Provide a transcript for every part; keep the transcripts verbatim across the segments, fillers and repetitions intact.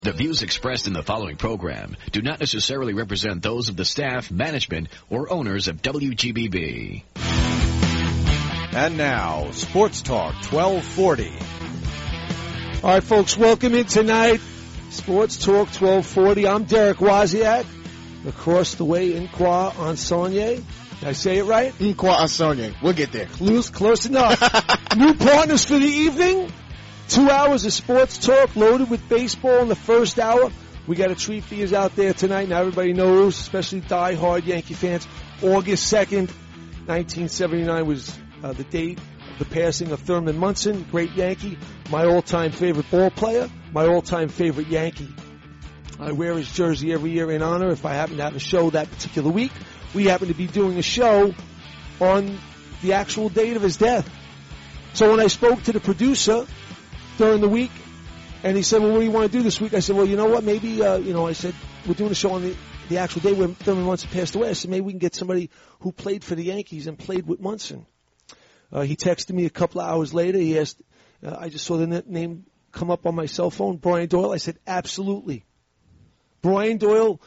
The views expressed in the following program do not necessarily represent those of the staff, management, or owners of W G B B. And now, Sports Talk twelve forty. All right, folks, welcome in tonight. Sports Talk twelve forty. I'm Derek Wozniak. Across the way, Inqua Onsonye. Did I say it right? Inqua Onsonye. We'll get there. Close, close enough. New partners for the evening. Two hours of sports talk loaded with baseball in the first hour. We got a treat for you out there tonight. Now everybody knows, especially die-hard Yankee fans, August second, nineteen seventy-nine was uh, the date of the passing of Thurman Munson, great Yankee, my all-time favorite ball player, my all-time favorite Yankee. I wear his jersey every year in honor if I happen to have a show that particular week. We happen to be doing a show on the actual date of his death. So when I spoke to the producer during the week, and he said, well, what do you want to do this week? I said, well, you know what, maybe, uh, you know, I said, we're doing a show on the, the actual day when Thurman Munson passed away. I said, maybe we can get somebody who played for the Yankees and played with Munson. Uh, he texted me a couple of hours later. He asked, uh, I just saw the name come up on my cell phone, Brian Doyle. I said, absolutely. Brian Doyle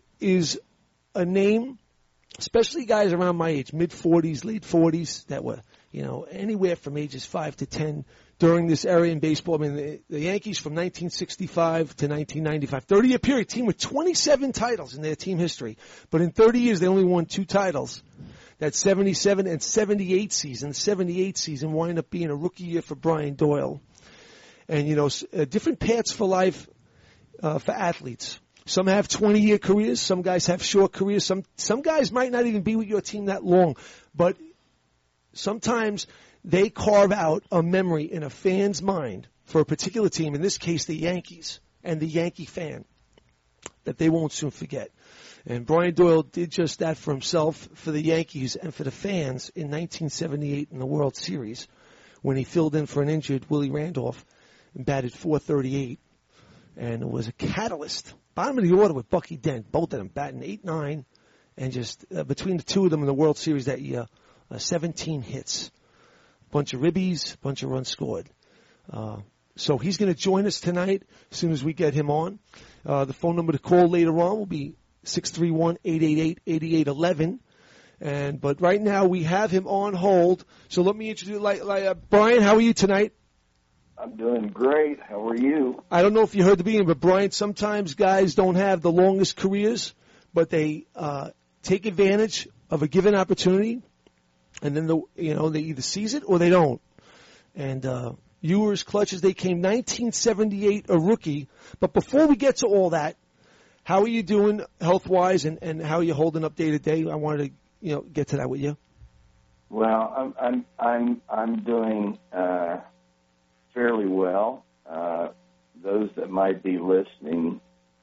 is a name, especially guys around my age, mid-forties, late forties, that were, you know, anywhere from ages five to ten during this era in baseball. I mean, the, the Yankees from nineteen sixty-five to nineteen ninety-five, thirty-year period, team with twenty-seven titles in their team history. But in thirty years, they only won two titles. That seventy-seven and seventy-eight season. The seventy-eight season wound up being a rookie year for Brian Doyle. And, you know, uh, different paths for life uh, for athletes. Some have twenty-year careers. Some guys have short careers. Some some guys might not even be with your team that long. But sometimes they carve out a memory in a fan's mind for a particular team, in this case the Yankees, and the Yankee fan, that they won't soon forget. And Brian Doyle did just that for himself, for the Yankees, and for the fans in nineteen seventy-eight in the World Series when he filled in for an injured Willie Randolph and batted four thirty-eight. And it was a catalyst. Bottom of the order with Bucky Dent, both of them batting eight nine, and just uh, between the two of them in the World Series that year, uh, seventeen hits. Bunch of ribbies, bunch of runs scored. Uh, so he's going to join us tonight as soon as we get him on. Uh, the phone number to call later on will be six three one, eight eight eight, eight eight one one. And but right now we have him on hold. So let me introduce, like, like uh, Brian, how are you tonight? I'm doing great. How are you? I don't know if you heard the beginning, but Brian, sometimes guys don't have the longest careers, but they uh, take advantage of a given opportunity. And then, the, you know, they either seize it or they don't. And uh, you were as clutch as they came. nineteen seventy-eight, a rookie. But before we get to all that, how are you doing health-wise, and, and how are you holding up day to day? I wanted to, you know, get to that with you. Well, I'm I'm I'm I'm doing uh, fairly well. Uh, those that might be listening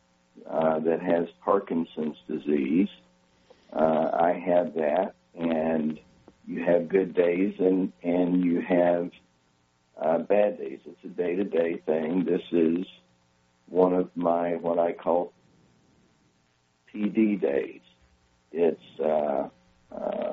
uh, that has Parkinson's disease, uh, I have that, and you have good days and, and you have uh, bad days. It's a day-to-day thing. This is one of my, what I call P D days. It's uh, uh,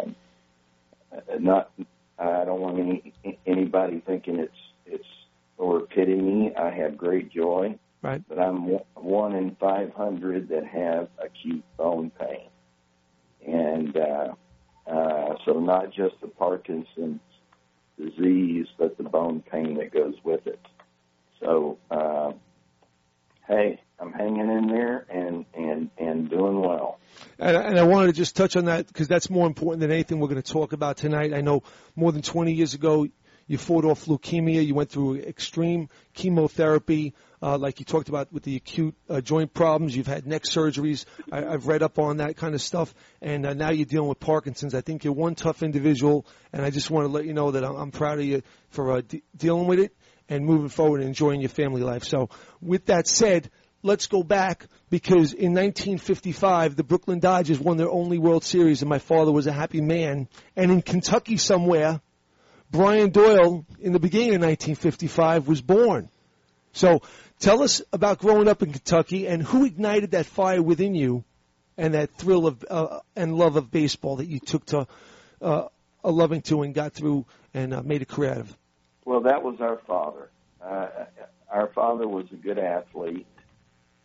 not, I don't want any, anybody thinking it's, it's, or pitying me. I have great joy. Right. But I'm one in five hundred that have acute bone pain. And, uh, Uh, so not just the Parkinson's disease, but the bone pain that goes with it. So, uh, hey, I'm hanging in there and, and, and doing well. And, and I wanted to just touch on that because that's more important than anything we're going to talk about tonight. I know more than twenty years ago you fought off leukemia. You went through extreme chemotherapy, uh, like you talked about with the acute uh, joint problems. You've had neck surgeries. I, I've read up on that kind of stuff. And uh, now you're dealing with Parkinson's. I think you're one tough individual, and I just want to let you know that I'm, I'm proud of you for uh, de- dealing with it and moving forward and enjoying your family life. So with that said, let's go back because in nineteen fifty-five, the Brooklyn Dodgers won their only World Series, and my father was a happy man. And in Kentucky somewhere, Brian Doyle, in the beginning of nineteen fifty-five, was born. So tell us about growing up in Kentucky and who ignited that fire within you and that thrill of uh, and love of baseball that you took to uh, a loving to and got through and uh, made a career out of. Well, that was our father. Uh, our father was a good athlete.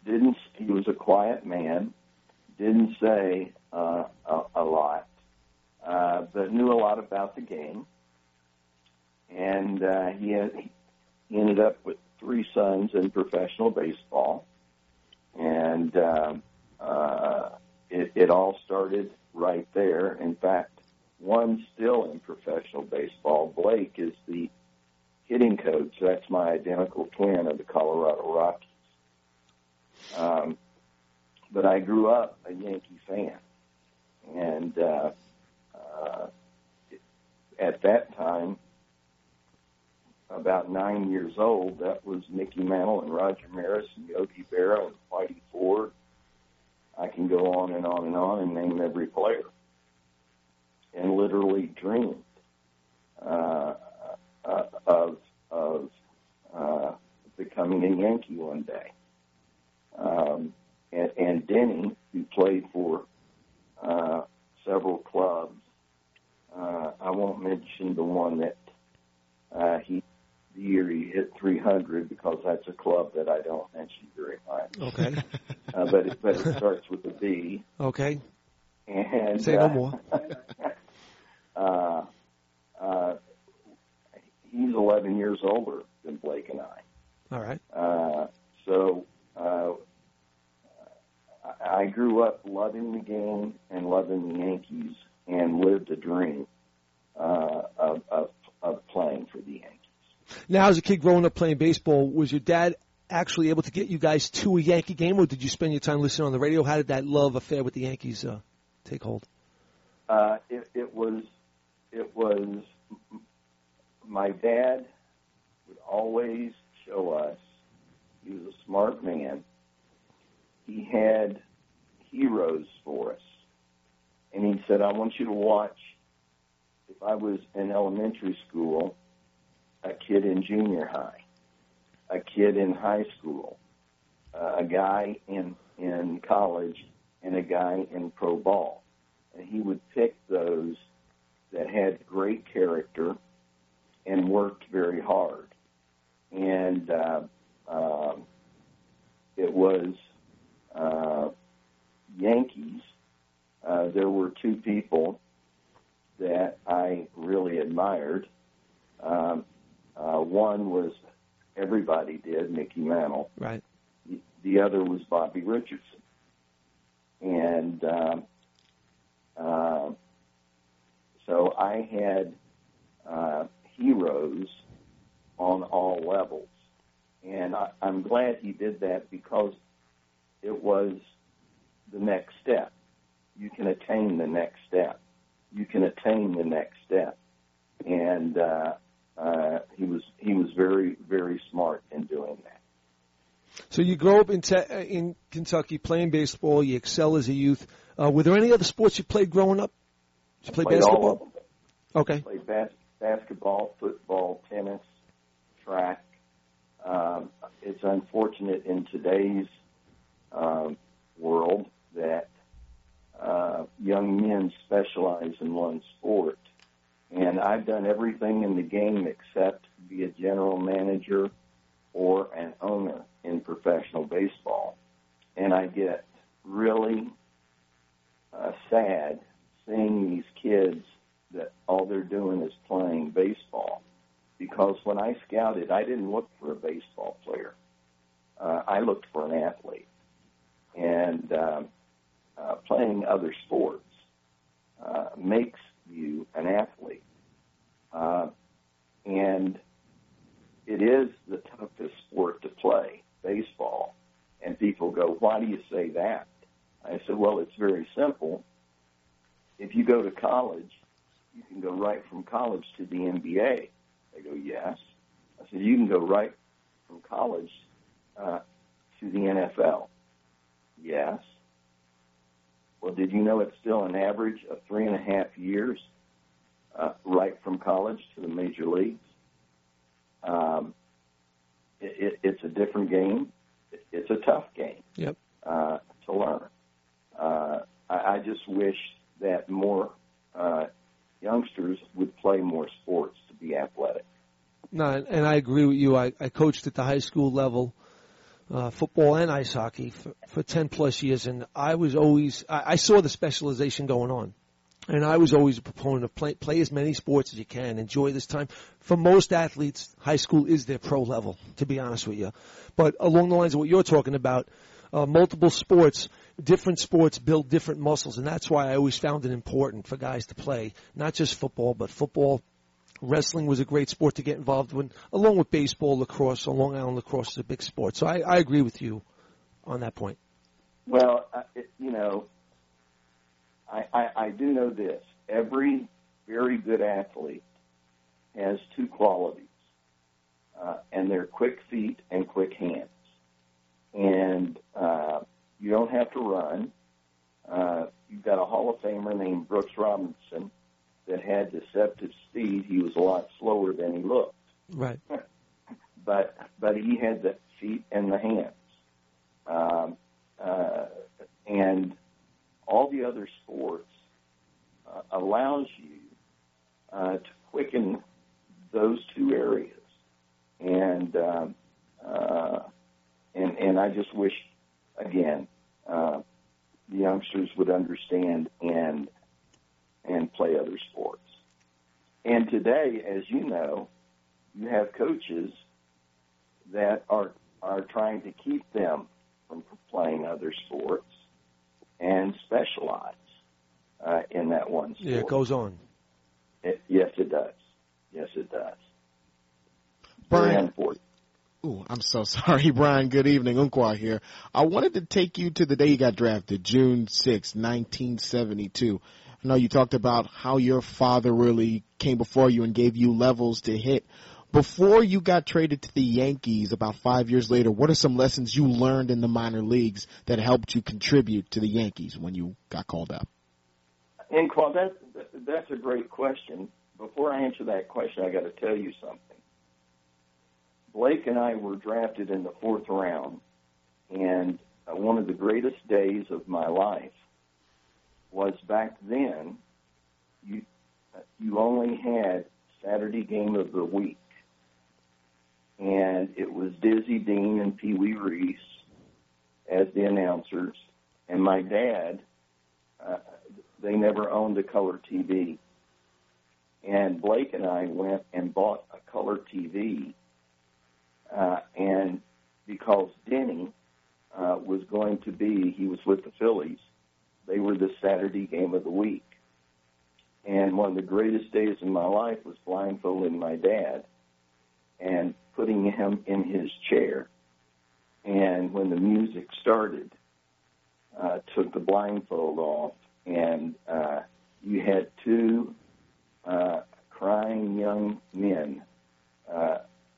quiet man, didn't say uh, a, a lot, uh, but knew a lot about the game. And uh, he, had, he ended up with three sons in professional baseball. And uh, uh, it, it all started right there. In fact, one's still in professional baseball. Blake is the hitting coach. That's my identical twin of the Colorado Rockies. Um, but I grew up a Yankee fan. And uh, uh, at that time, about nine years old, that was Mickey Mantle and Roger Maris and Yogi Berra and Whitey Ford. I can go on and on and on and name every player. And literally dreamed uh, uh, of, of uh, becoming a Yankee one day. Um, and, and Denny, who played for uh, several clubs, uh, I won't mention the one that uh, he the year he hit three hundred, because that's a club that I don't mention very much. Okay. Uh, but, it, but it starts with a B. Okay. And, Say no uh, more. uh, uh, he's eleven years older than Blake and I. All right. Uh, so uh, I grew up loving the game and loving the Yankees and lived a dream uh, of, of, of playing for the Yankees. Now, as a kid growing up playing baseball, was your dad actually able to get you guys to a Yankee game, or did you spend your time listening on the radio? How did that love affair with the Yankees uh, take hold? Uh, it, it was, it was, my dad would always show us, he was a smart man, he had heroes for us. And he said, I want you to watch, if I was in elementary school, a kid in junior high, a kid in high school, uh, a guy in, in college, and a guy in pro ball. And he would pick those that had great character and worked very hard. And uh, uh, it was uh, Yankees. Uh, there were two people that I really admired. Um, uh, one was, everybody did, Mickey Mantle. Right. The, the other was Bobby Richardson. And um, uh, so I had uh, heroes on all levels. And I, I'm glad he did that, because it was the next step. You can attain the next step. You can attain the next step. And uh, uh, he was he was very, very smart in doing that. So you grow up in te- in Kentucky playing baseball. You excel as a youth. Uh, were there any other sports you played growing up? Did you play Played basketball? all of them. Okay. Played bas- basketball, football, tennis, track. Um, it's unfortunate in today's um, world that uh, young men specialize in one sport. And I've done everything in the game except be a general manager or an owner in professional baseball. And I get really uh, sad seeing these kids that all they're doing is playing baseball. Because when I scouted, I didn't look for a baseball player. Uh, I looked for an athlete. And uh, uh, playing other sports uh, makes you an athlete. Uh, and it is the toughest sport to play, baseball. And people go, why do you say that? I said, well, it's very simple. If you go to college, you can go right from college to the N B A. They go, yes. I said, you can go right from college uh, to the N F L. Yes. Well, did you know it's still an average of three and a half years uh, right from college to the major leagues? Um, it, it, it's a different game. It, it's a tough game Yep. uh, to learn. Uh, I, I just wish that more uh, youngsters would play more sports to be athletic. No, and I agree with you. I, I coached at the high school level uh, football and ice hockey for, for ten plus years, and I was always I, I saw the specialization going on. And I was always a proponent of play, play as many sports as you can. Enjoy this time. For most athletes, high school is their pro level, to be honest with you. But along the lines of what you're talking about, uh, multiple sports, different sports build different muscles, and that's why I always found it important for guys to play, not just football, but football. Wrestling was a great sport to get involved in, along with baseball, lacrosse. So Long Island lacrosse is a big sport. So I, I agree with you on that point. Well, uh, it, you know, I, I, I do know this. Every very good athlete has two qualities, uh, and they're quick feet and quick hands. And uh, you don't have to run. Uh, you've got a Hall of Famer named Brooks Robinson that had deceptive speed. He was a lot slower than he looked. Right. but but he had the feet and the hands. Um, uh, and all the other sports uh, allows you uh, to quicken those two areas, and um, uh, and and I just wish, again, uh, the youngsters would understand and and play other sports. And today, as you know, you have coaches that are are trying to keep them from playing other sports and specialize uh, in that one sport. Yeah, it goes on. It, yes, it does. Yes, it does. Brian, Very unfortunate. Ooh, I'm so sorry, Brian. Good evening. Unqua here. I wanted to take you to the day you got drafted, June sixth, nineteen seventy-two. I know you talked about how your father really came before you and gave you levels to hit. Before you got traded to the Yankees about five years later, what are some lessons you learned in the minor leagues that helped you contribute to the Yankees when you got called up? And Claude, that, that's a great question. Before I answer that question, I got to tell you something. Blake and I were drafted in the fourth round, and uh, one of the greatest days of my life was back then. You uh, you only had Saturday game of the week, and it was Dizzy Dean and Pee Wee Reese as the announcers, and my dad. Uh, they never owned a color T V, and Blake and I went and bought a color T V. Uh, and because Denny uh, was going to be, he was with the Phillies, they were the Saturday game of the week. And one of the greatest days of my life was blindfolding my dad and putting him in his chair. And when the music started, uh, took the blindfold off, and uh, you had two uh, crying young men uh,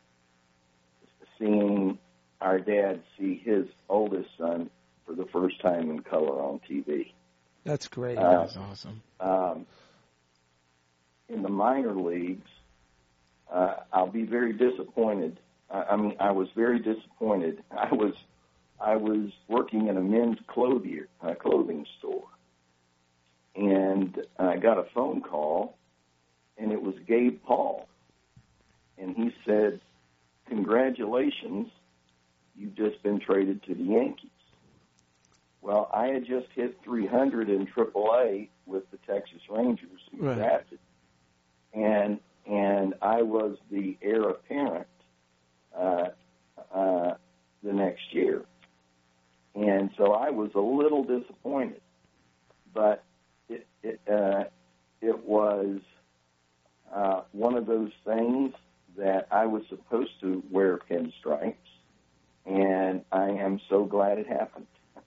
seeing our dad see his oldest son for the first time in color on T V. That's great. Uh, That's awesome. Um, in the minor leagues, uh, I'll be very disappointed. I, I mean, I was very disappointed. I was I was working in a men's clothing uh, clothing store, and I got a phone call, and it was Gabe Paul, and he said, "Congratulations, you've just been traded to the Yankees." Well, I had just hit three hundred in triple A with the Texas Rangers who Right. drafted, and and I was the heir apparent uh, uh, the next year, and so I was a little disappointed, but it it, uh, it was uh, one of those things that I was supposed to wear pinstripes, and I am so glad it happened.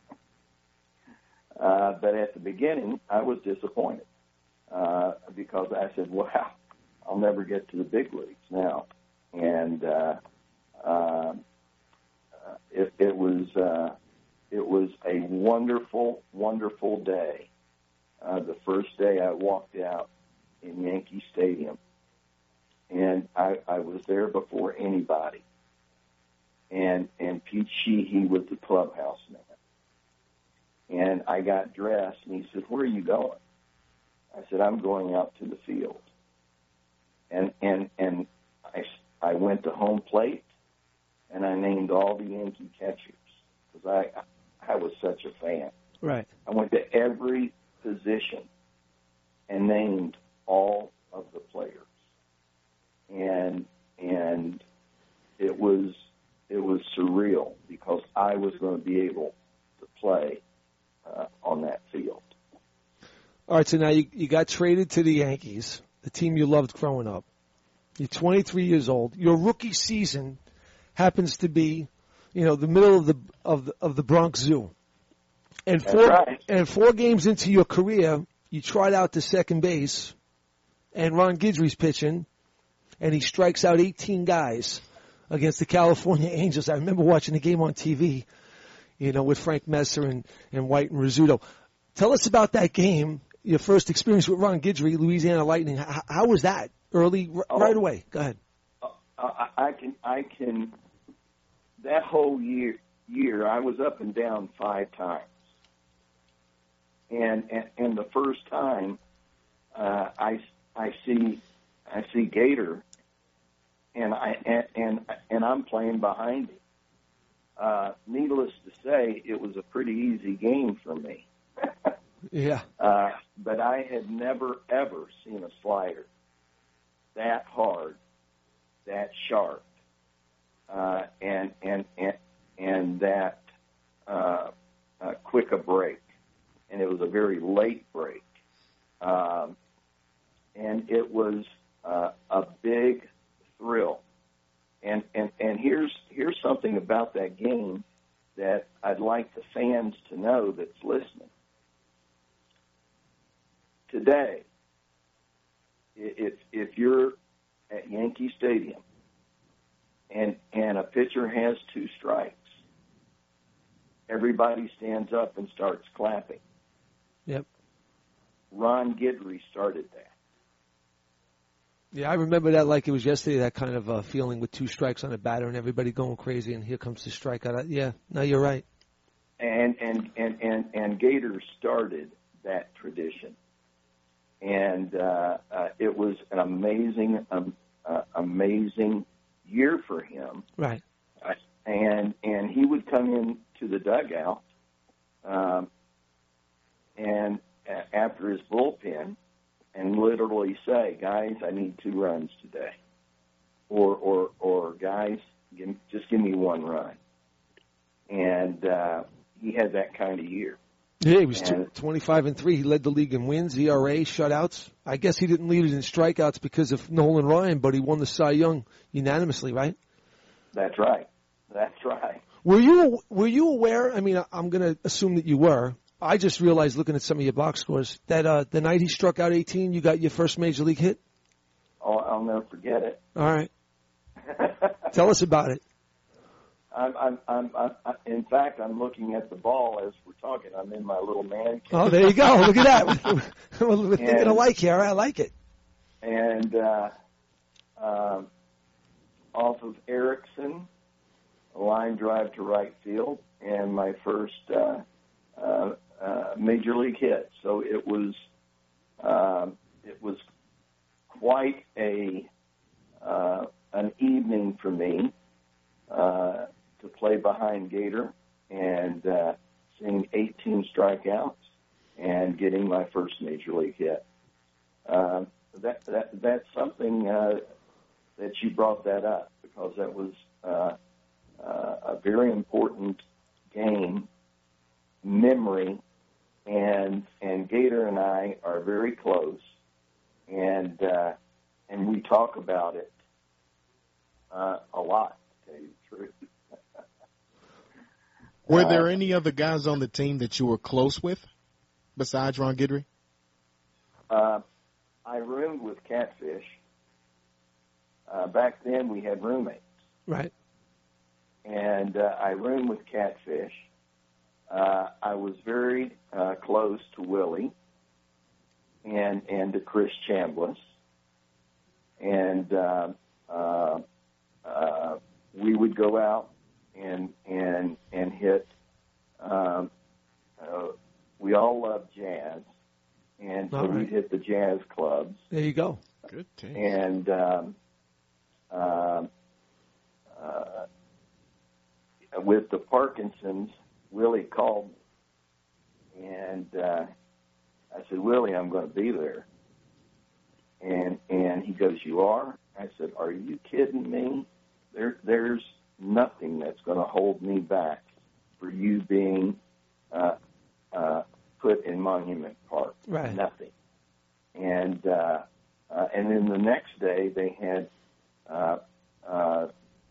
uh, but at the beginning, I was disappointed uh, because I said, wow, I'll never get to the big leagues now. And uh, uh, it, it was uh, it was a wonderful, wonderful day. Uh, the first day I walked out in Yankee Stadium. And I, I was there before anybody. And and Pete Sheehy was the clubhouse man. And I got dressed, and he said, "Where are you going?" I said, "I'm going out to the field." And and and I, I went to home plate, and I named all the Yankee catchers because I I was such a fan. Right. I went to every position and named all of the players, and and it was it was surreal because I was going to be able to play uh, on that field. All right, so now you, you got traded to the Yankees, the team you loved growing up. You're twenty-three years old. Your rookie season happens to be, you know, the middle of the of the, of the Bronx Zoo. And That's four right. and four games into your career, you tried out to second base, and Ron Guidry's pitching, and he strikes out eighteen guys against the California Angels. I remember watching the game on T V, you know, with Frank Messer and, and White and Rizzuto. Tell us about that game, your first experience with Ron Guidry, Louisiana Lightning. How, how was that? Early, r- Oh. right away. Go ahead. Uh, I, I can, I can. That whole year, year, I was up and down five times, and and, and the first time, uh, I, I see, I see Gator, and I and and, and I'm playing behind him. Uh, needless to say, it was a pretty easy game for me. Yeah. Uh, but I had never ever seen a slider that hard, that sharp, uh, and and and and that uh, uh, quick a break, and it was a very late break, um, and it was uh, a big thrill, and and and here's here's something about that game that I'd like the fans to know that's listening today. If if you're at Yankee Stadium and and a pitcher has two strikes, everybody stands up and starts clapping. Yep. Ron Guidry started that. Yeah, I remember that like it was yesterday, that kind of uh, feeling with two strikes on a batter and everybody going crazy, and here comes the strikeout. Yeah, no, you're right. And and, and, and, and Gator started that tradition. And uh, uh, it was an amazing, um, uh, amazing year for him. Right. Uh, and and he would come in to the dugout, um, and uh, after his bullpen, and literally say, "Guys, I need two runs today," or or or guys, give, just give me one run. And uh, he had that kind of year. Yeah, he was And- twenty-five and three. He led the league in wins, E R A, shutouts. I guess he didn't lead it in strikeouts because of Nolan Ryan, but he won the Cy Young unanimously, right? That's right. That's right. Were you were you aware? I mean, I'm going to assume that you were. I just realized looking at some of your box scores that uh, the night he struck out eighteen, you got your first major league hit. Oh, I'll never forget it. All right, tell us about it. I'm, I'm, I'm, I'm, in fact, I'm looking at the ball as we're talking. I'm in my little man cave. Oh, there you go. Look at that. We're thinking And- alike here. I like it. And uh, um, off of Erickson, a line drive to right field, and my first uh, uh, uh, major league hit. So it was um, it was quite a uh, an evening for me uh, to play behind Gator and uh, seeing eighteen strikeouts and getting my first major league hit. Uh, that, that that's something uh, that you brought that up because that was uh, uh, a very important game memory, and and Gator and I are very close, and uh, and we talk about it uh, a lot, to tell you the truth. Were Uh, there any other guys on the team that you were close with besides Ron Guidry? Uh, I roomed with Catfish. Uh, back then, we had roommates, Right. and uh, I roomed with Catfish. Uh, I was very uh, close to Willie and and to Chris Chambliss, and uh, uh, uh, we would go out and and and hit. Um, uh, we all loved jazz, and so All right. we'd hit the jazz clubs. There you go. Good team. And um, um, uh, with the Parkinson's, Willie called me, and uh, I said, Willie, I'm going to be there. And and he goes, you are? I said, are you kidding me? There, there's nothing that's going to hold me back for you being uh, uh, put in Monument Park. Right. Nothing. And uh, uh, and then the next day they had uh, uh,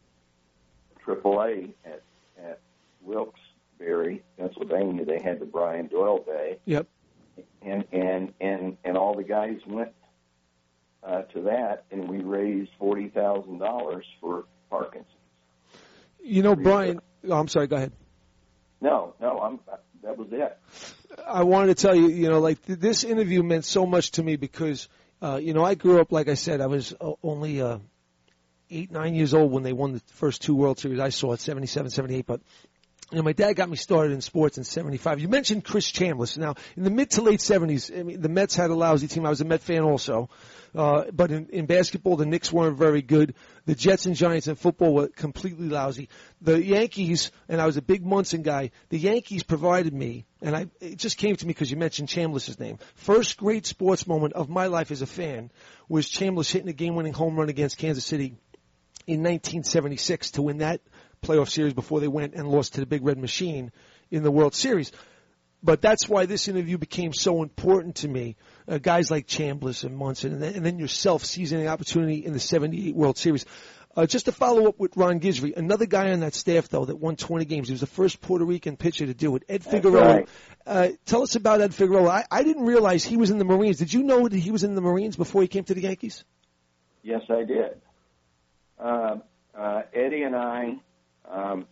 triple A at, at Wilkes-Barre, Pennsylvania. They had the Brian Doyle Day. Yep. And and and and all the guys went uh, to that, and we raised forty thousand dollars for Parkinson's. You know, Brian. Oh, I'm sorry. Go ahead. No, no, I'm. That was it. I wanted to tell you, you know, like th- this interview meant so much to me because, uh, you know, I grew up, like I said, I was uh, only uh, eight, nine years old when they won the first two World Series. I saw it, seventy-seven, seventy-eight, but. You know, my dad got me started in sports in seventy-five. You mentioned Chris Chambliss. Now, in the mid to late seventies, I mean, the Mets had a lousy team. I was a Met fan also. Uh, but in, in basketball, the Knicks weren't very good. The Jets and Giants in football were completely lousy. The Yankees, and I was a big Munson guy, the Yankees provided me, and I, it just came to me because you mentioned Chambliss's name. First great sports moment of my life as a fan was Chambliss hitting a game-winning home run against Kansas City in nineteen seventy-six to win that playoff series before they went and lost to the Big Red Machine in the World Series. But that's why this interview became so important to me. Uh, guys like Chambliss and Munson, and then, and then yourself seizing the opportunity in the seventy-eight World Series. Uh, just to follow up with Ron Guidry, another guy on that staff, though, that won twenty games. He was the first Puerto Rican pitcher to do it. Ed Figueroa. Right. Uh, tell us about Ed Figueroa. I, I didn't realize he was in the Marines. Did you know that he was in the Marines before he came to the Yankees? Yes, I did. Uh, uh, Eddie and I, um,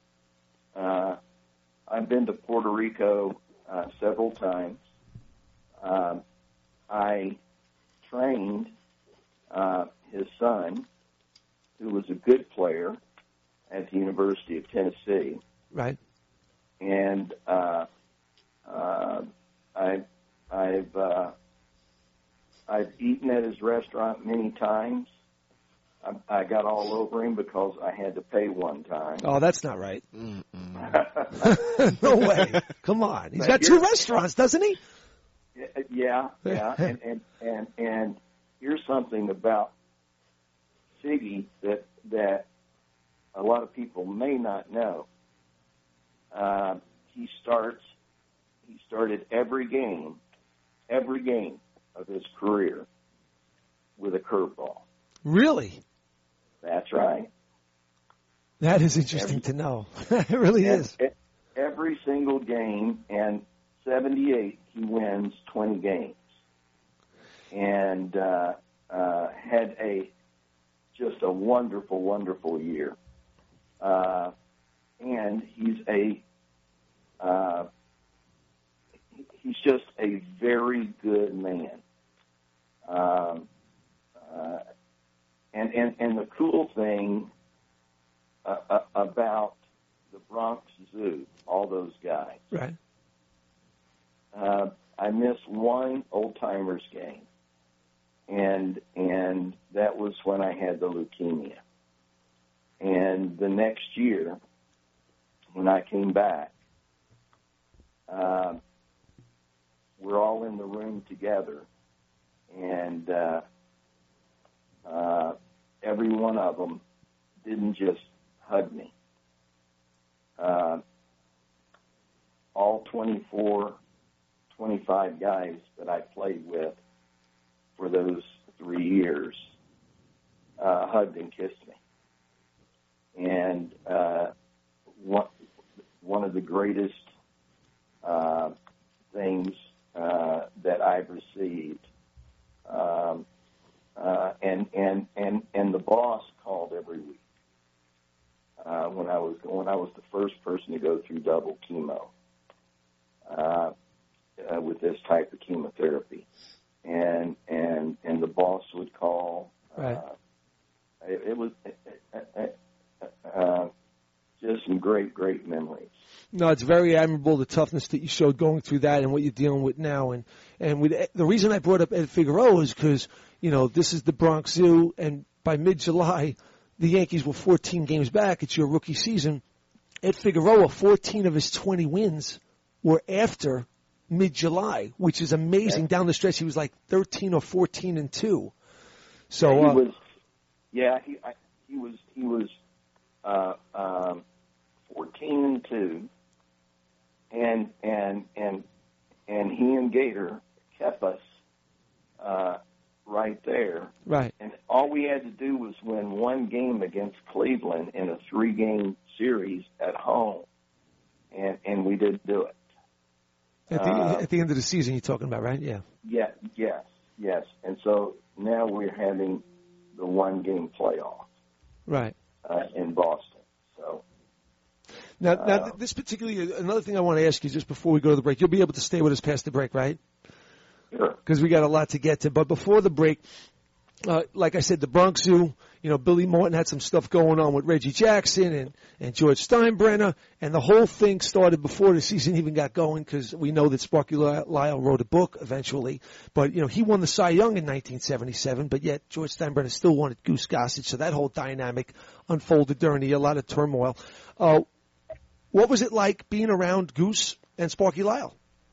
uh, I've been to Puerto Rico uh, several times. Um, I trained uh, his son, who was a good player at the University of Tennessee. Right. And uh, uh, I, I've uh, I've eaten at his restaurant many times. I, I got all over him because I had to pay one time. Oh, that's not right. No way. Come on. He's got two restaurants, doesn't he? Yeah, yeah. and, and, and, and here's something about Siggy that that a lot of people may not know. Uh, he starts. He started every game, every game of his career with a curveball. Really? That's right. That is interesting every, to know. It really is. Every single game, and seventy-eight, he wins twenty games, and uh, uh, had a just a wonderful, wonderful year. Uh, and he's a uh, he's just a very good man. Um, uh, and, and and the cool thing uh, uh, about the Bronx Zoo, all those guys. Right. Uh, I missed one old timers game, and and that was when I had the leukemia. And the next year, when I came back, uh, we're all in the room together, and uh, uh, every one of them didn't just hug me. Uh, all twenty-four, twenty-five guys that I played with for those three years uh, hugged and kissed me. And uh, one, one of the greatest uh, things uh, that I've received, um, uh, and and and and the boss called every week uh, when I was when I was the first person to go through double chemo uh, uh, with this type of chemotherapy, and and and the boss would call. Right. Uh, it, it was. It, it, it, Uh, just some great, great memories. No, it's very admirable, the toughness that you showed going through that and what you're dealing with now. And, and with, the reason I brought up Ed Figueroa is because, you know, this is the Bronx Zoo, and by mid-July, the Yankees were fourteen games back. It's your rookie season. Ed Figueroa, fourteen of his twenty wins were after mid-July, which is amazing. Yeah. Down the stretch, he was like thirteen or fourteen and two. So he uh, was, yeah, he I, he was he was uh, um, fourteen and two, and and and and he and Gator kept us uh, right there. right. And all we had to do was win one game against Cleveland in a three-game series at home, and and we did do it. At the, Uh, at the end of the season, you're talking about, right? Yeah. Yeah, yes, yes. And so now we're having the one-game playoff Right. uh, in Boston. So Now, now Uh, th- this particularly, another thing I want to ask you just before we go to the break. You'll be able to stay with us past the break, right? sure. Because we got a lot to get to. But before the break, uh, like I said, the Bronx Zoo, you know, Billy Martin had some stuff going on with Reggie Jackson and, and George Steinbrenner, and the whole thing started before the season even got going because we know that Sparky Lyle wrote a book eventually. But, you know, he won the Cy Young in nineteen seventy-seven, but yet George Steinbrenner still wanted Goose Gossage, so that whole dynamic unfolded during the year, a lot of turmoil. Uh, what was it like being around Goose and Sparky Lyle?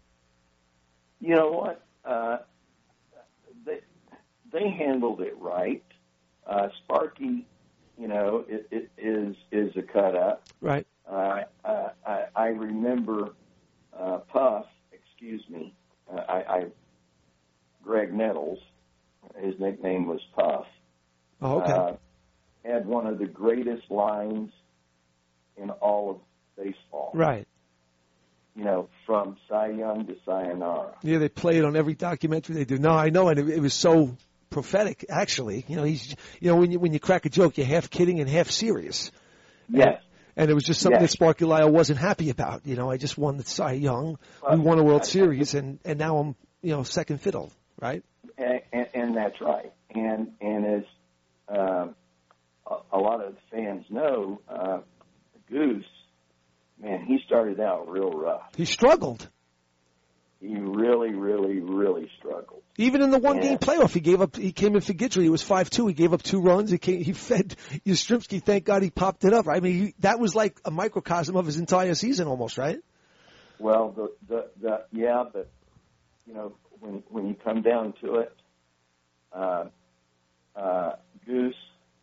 You know what? Uh, they they handled it right. Uh, Sparky, you know, it, it is is a cut up. Right. Uh, I, I, I remember uh, Puff. Excuse me. Uh, I, I Greg Nettles. His nickname was Puff. Oh, okay. Uh, had one of the greatest lines in all of baseball. Right. You know, from Cy Young to Sayonara. Yeah, they play it on every documentary they do. No, I know, and it, it was so prophetic, actually. You know, he's, you know, when you when you crack a joke, you're half kidding and half serious. Yes. And it was just something Yes. that Sparky Lyle wasn't happy about. You know, I just won the Cy Young, we won a World Series, and and now I'm, you know, second fiddle, right? And, and, and that's right. And and as uh, a, a lot of fans know, uh, Goose, man, he started out real rough. He struggled. He really, really, really struggled. Even in the one game Yeah. playoff, he gave up. He came in for Guidry. It was five two. He gave up two runs. He came, he fed Yastrzemski. Thank God he popped it up. I mean, he, that was like a microcosm of his entire season, almost, right? Well, the the, the yeah, but you know, when when you come down to it, uh, uh, Goose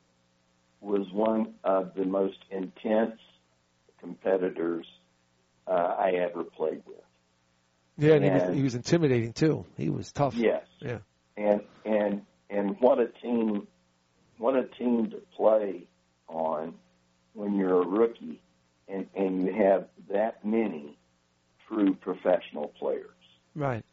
was one of the most intense competitors uh, I ever played with. Yeah, and, he, And- was, he was intimidating too. He was tough. Yes. Yeah. And and and what a team, what a team to play on when you're a rookie, and and you have that many true professional players. Right.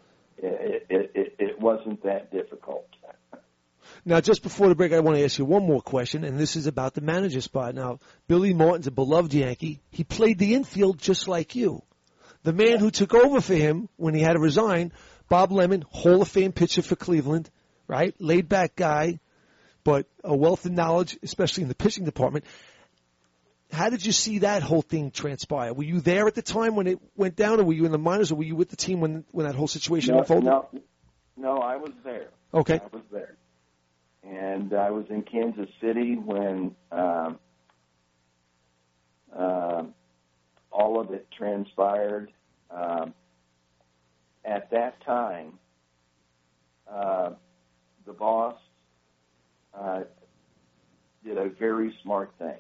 It it, it, it wasn't that difficult. Now, just before the break, I want to ask you one more question, and this is about the manager spot. Now, Billy Martin's a beloved Yankee. He played the infield just like you. The man who took over for him when he had to resign, Bob Lemon, Hall of Fame pitcher for Cleveland, right? Laid back guy, but a wealth of knowledge, especially in the pitching department. How did you see that whole thing transpire? Were you there at the time when it went down, or were you in the minors, or were you with the team when when that whole situation No, unfolded? no, no, I was there. Okay. I was there, and I was in Kansas City when um, uh, all of it transpired. Um, at that time, uh, the boss uh, did a very smart thing,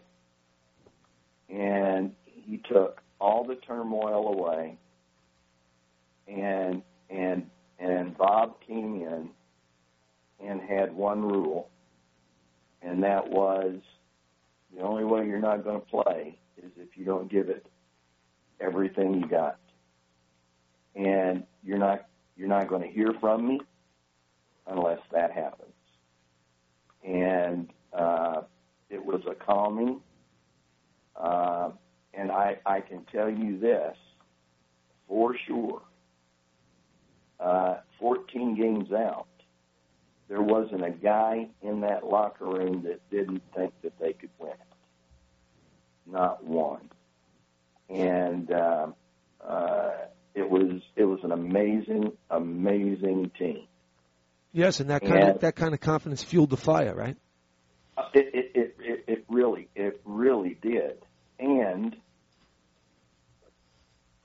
and he took all the turmoil away, and and and Bob came in and had one rule, and that was the only way you're not going to play is if you don't give it everything you got, and you're not you're not going to hear from me unless that happens. And uh, it was a calming, uh, and I I can tell you this for sure. Uh, fourteen games out, there wasn't a guy in that locker room that didn't think that they could win it. Not one. And uh, uh, it was it was an amazing, amazing team. Yes, and that kind And- of that kind of confidence fueled the fire, right? Uh, It, it, it, it, it really, it really did. And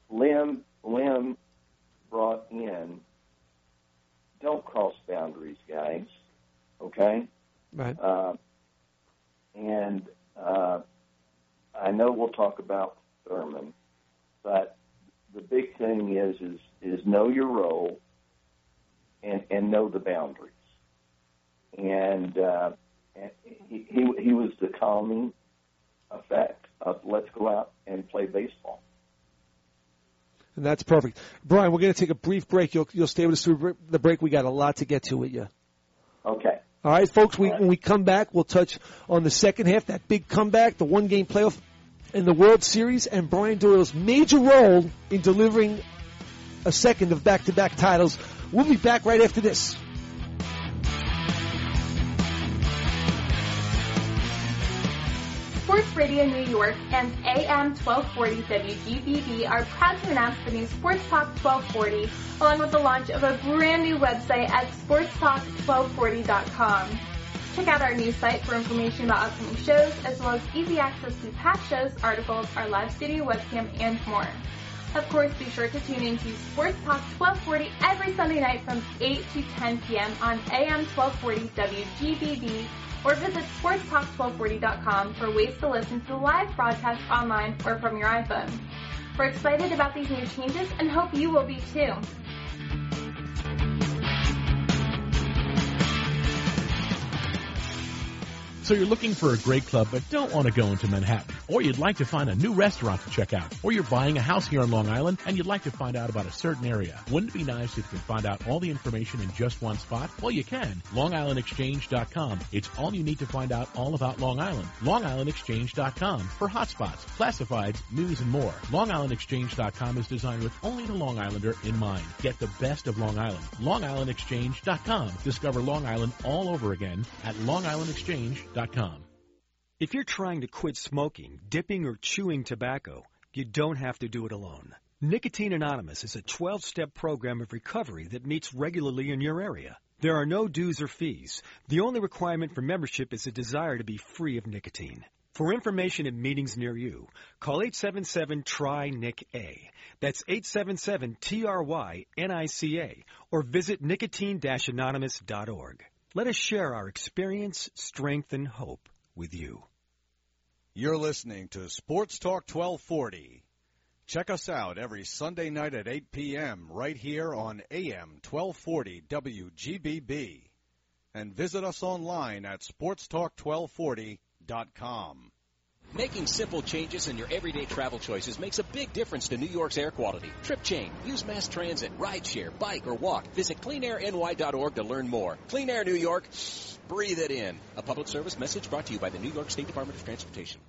Lim, Lim brought in, don't cross boundaries, guys, okay? Right. Uh, and uh, I know we'll talk about Thurman, but the big thing is is is know your role and, and know the boundaries. And, uh, and he, he he was the calming effect of let's go out and play baseball. And that's perfect. Brian, we're going to take a brief break. You'll you'll stay with us through the break. We got a lot to get to with you. Okay. All right, folks, we, right. when we come back, we'll touch on the second half, that big comeback, the one-game playoff in the World Series, and Brian Doyle's major role in delivering a second of back-to-back titles. We'll be back right after this. Sports Radio New York and A M twelve forty W G B B are proud to announce the new Sports Talk twelve forty, along with the launch of a brand new website at sports talk twelve forty dot com. Check out our new site for information about upcoming shows, as well as easy access to past shows, articles, our live studio webcam, and more. Of course, be sure to tune in to Sports Talk twelve forty every Sunday night from eight to ten p.m. on A M twelve forty W G B B, or visit sports talk twelve forty dot com for ways to listen to the live broadcast online or from your iPhone. We're excited about these new changes and hope you will be too. So you're looking for a great club but don't want to go into Manhattan, or you'd like to find a new restaurant to check out, or you're buying a house here on Long Island and you'd like to find out about a certain area. Wouldn't it be nice if you could find out all the information in just one spot? Well, you can. long island exchange dot com. It's all you need to find out all about Long Island. long island exchange dot com for hotspots, classifieds, news, and more. long island exchange dot com is designed with only the Long Islander in mind. Get the best of Long Island. long island exchange dot com. Discover Long Island all over again at long island exchange dot com. If you're trying to quit smoking, dipping, or chewing tobacco, you don't have to do it alone. Nicotine Anonymous is a twelve-step program of recovery that meets regularly in your area. There are no dues or fees. The only requirement for membership is a desire to be free of nicotine. For information and meetings near you, call eight seven seven, T R Y, N I C A. That's eight seven seven, T R Y, N I C A, or visit nicotine dash anonymous dot org. Let us share our experience, strength, and hope with you. You're listening to Sports Talk twelve forty. Check us out every Sunday night at eight p.m. right here on A M twelve forty W G B B. And visit us online at sports talk twelve forty dot com. Making simple changes in your everyday travel choices makes a big difference to New York's air quality. Trip change, use mass transit, rideshare, bike, or walk. Visit clean air N Y dot org to learn more. Clean Air New York, breathe it in. A public service message brought to you by the New York State Department of Transportation.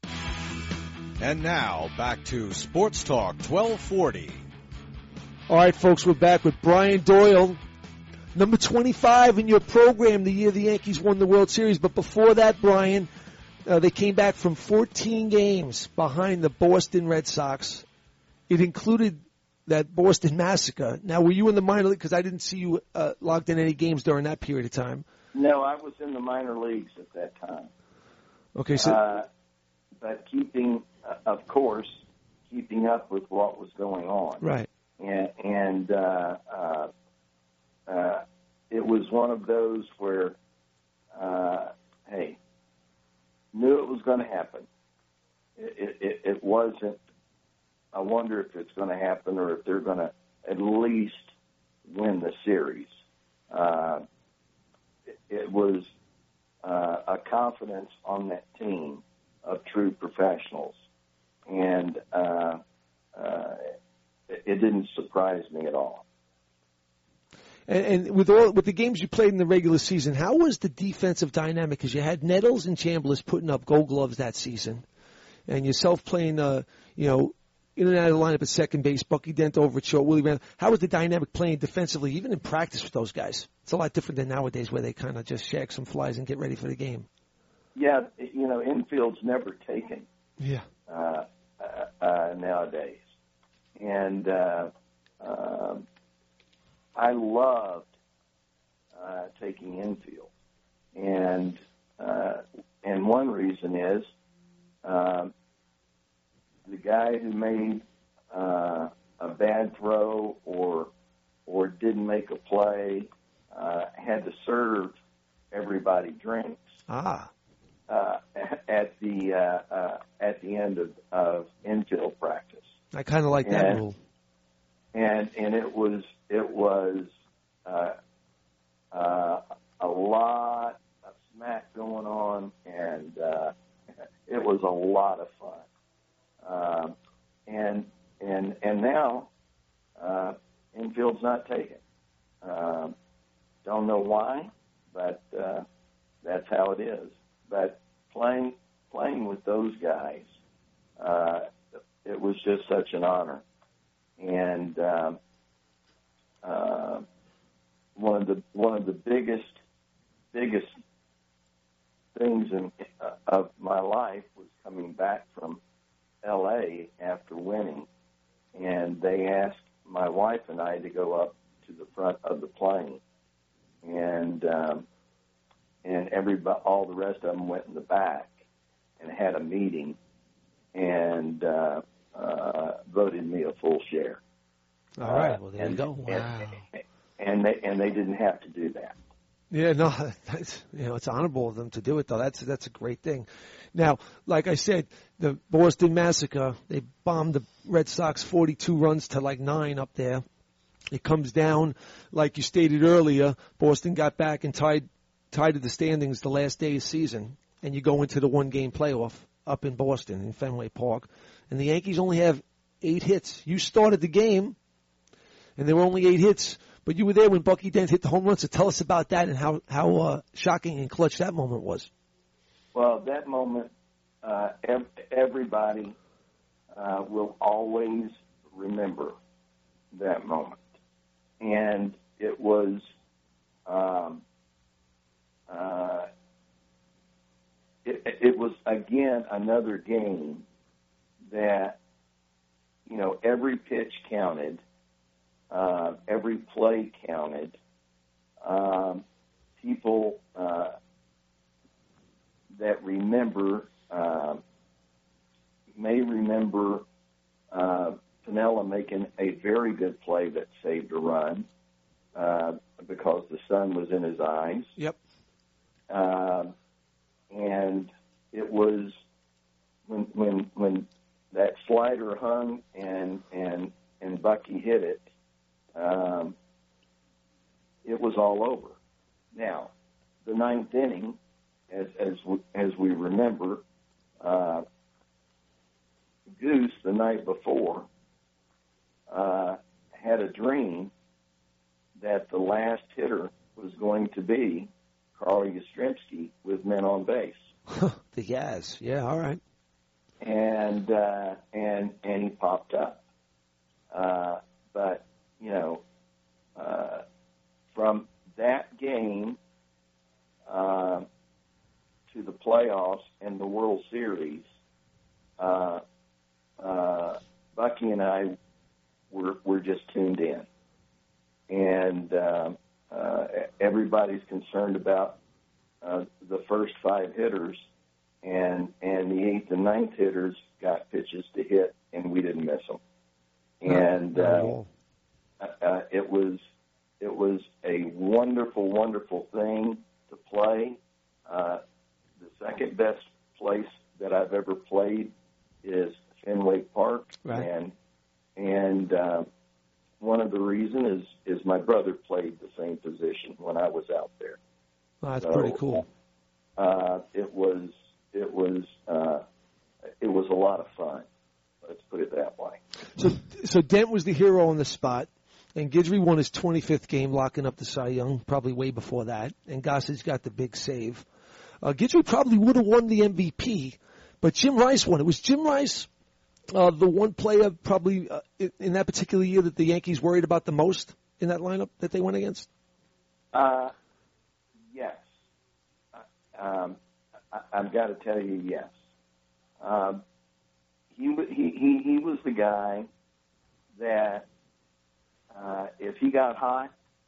And now, back to Sports Talk twelve forty. All right, folks, we're back with Brian Doyle, number twenty-five in your program the year the Yankees won the World Series. But before that, Brian, Uh, they came back from fourteen games behind the Boston Red Sox. It included that Boston Massacre. Now, were you in the minor league? Because I didn't see you uh, logged in any games during that period of time. No, I was in the minor leagues at that time. Okay, so uh, but keeping, uh, of course, keeping up with what was going on. Right. And, and uh, uh, uh, it was one of those where, uh, hey, knew it was going to happen. It, it, it wasn't, I wonder if it's going to happen or if they're going to at least win the series. Uh, it, it was uh, a confidence on that team of true professionals. And uh, uh, it, it didn't surprise me at all. And, and with all with the games you played in the regular season, how was the defensive dynamic? Because you had Nettles and Chambliss putting up Gold Gloves that season, and yourself playing, uh, you know, in and out of the lineup at second base. Bucky Dent over at short. Willie Randall. How was the dynamic playing defensively, even in practice with those guys? It's a lot different than nowadays, where they kind of just shag some flies and get ready for the game. Yeah, you know, infield's never taken. Yeah. Uh, uh, uh, nowadays, and. Uh, uh, I loved uh, taking infield, and uh, and one reason is uh, the guy who made uh, a bad throw or or didn't make a play, uh, had to serve everybody drinks. Ah. Uh, at the uh, uh, at the end of, of infield practice. I kind of like that and, rule. And and it was it was uh, uh, a lot of smack going on, and uh, it was a lot of fun. Uh, and and and now uh, infield's not taken. Uh, don't know why, but uh, that's how it is. But playing playing with those guys, uh, it was just such an honor. And uh, uh, one of the one of the biggest biggest things in uh, of my life was coming back from L A after winning, and they asked my wife and I to go up to the front of the plane, and um, and everybody, all the rest of them went in the back and had a meeting and uh, uh, voted me a full share. All right, well, there and, you go. Wow. And, and they and they didn't have to do that. Yeah, no, that's, you know, it's honorable of them to do it, though. That's that's a great thing. Now, like I said, the Boston Massacre, they bombed the Red Sox forty-two runs to like nine up there. It comes down, like you stated earlier, Boston got back and tied tied to the standings the last day of the season, and you go into the one-game playoff up in Boston, in Fenway Park, and the Yankees only have eight hits. You started the game, and there were only eight hits, but you were there when Bucky Dent hit the home run, so tell us about that and how, how uh, shocking and clutch that moment was. Well, that moment, uh, ev- everybody uh, will always remember that moment. And it was... Um, Uh, it, it was, again, another game that, you know, every pitch counted, uh, every play counted. Um, people uh, that remember uh, may remember uh, Piniella making a very good play that saved a run uh, because the sun was in his eyes. Yep. Uh, and it was when when when that slider hung and and and Bucky hit it, um, it was all over. Now, the ninth inning, as as we, as we remember, uh, Goose the night before uh, had a dream that the last hitter was going to be Carl Yastrzemski with men on base. The Yaz, yeah, all right. And uh, and and he popped up. Uh, but you know, uh, from that game uh, to the playoffs and the World Series, uh, uh, Bucky and I were were just tuned in, and. Uh, Uh, everybody's concerned about uh, the first five hitters, and and the eighth and ninth hitters got pitches to hit, and we didn't miss them. And uh, uh, it was it was a wonderful, wonderful thing to play. Uh, the second best place that I've ever played is Fenway Park, right. and and. Uh, One of the reasons is, is my brother played the same position when I was out there. Oh, that's so, pretty cool. Uh, it was it was uh, it was a lot of fun. Let's put it that way. So so Dent was the hero on the spot, and Guidry won his twenty-fifth game, locking up the Cy Young probably way before that. And Gossage got the big save. Uh, Guidry probably would have won the M V P, but Jim Rice won. It was Jim Rice. Uh, the one player probably uh, in, in that particular year that the Yankees worried about the most in that lineup that they went against? Uh, yes. Um, I, I've got to tell you, yes. Um, he, he, he, he was the guy that uh, if he got hot,